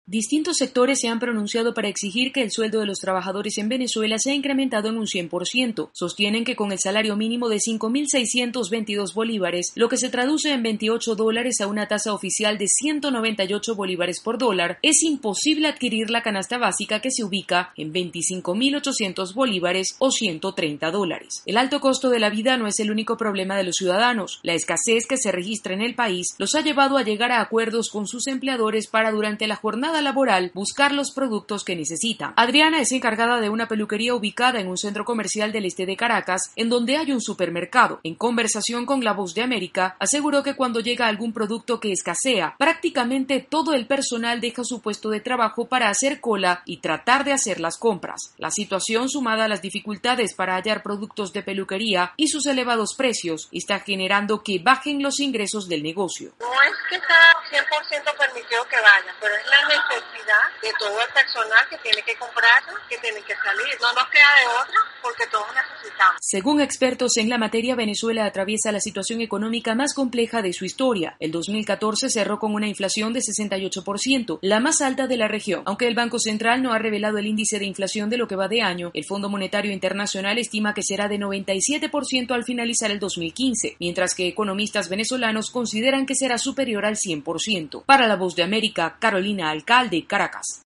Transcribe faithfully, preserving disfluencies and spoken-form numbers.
Distintos sectores se han pronunciado para exigir que el sueldo de los trabajadores en Venezuela sea incrementado en un cien por ciento. Sostienen que con el salario mínimo de cinco mil seiscientos veintidós bolívares, lo que se traduce en veintiocho dólares a una tasa oficial de ciento noventa y ocho bolívares por dólar, es imposible adquirir la canasta básica que se ubica en veinticinco mil ochocientos bolívares o ciento treinta dólares. El alto costo de la vida no es el único problema de los ciudadanos. La escasez que se registra en el país los ha llevado a llegar a acuerdos con sus empleadores para durante la jornada laboral buscar los productos que necesitan. Adriana es encargada de una peluquería ubicada en un centro comercial del este de Caracas, en donde hay un supermercado. En conversación con La Voz de América, aseguró que cuando llega algún producto que escasea, prácticamente todo el personal deja su puesto de trabajo para hacer cola y tratar de hacer las compras. La situación, sumada a las dificultades para hallar productos de peluquería y sus elevados precios, está generando que bajen los ingresos del negocio. No es que está cien por ciento permitido que vaya, pero es la necesidad de todo el personal que tiene que comprar, que tiene que salir. No nos queda de otra porque todos necesitamos. Según expertos en la materia, Venezuela atraviesa la situación económica más compleja de su historia. El dos mil catorce cerró con una inflación de sesenta y ocho por ciento, la más alta de la región. Aunque el Banco Central no ha revelado el índice de inflación de lo que va de año, el Fondo Monetario Internacional estima que será de noventa y siete por ciento al finalizar el dos mil quince, mientras que economistas venezolanos consideran que será superior al cien por ciento. Para La Voz de América, Carolina Alcalde, Caracas.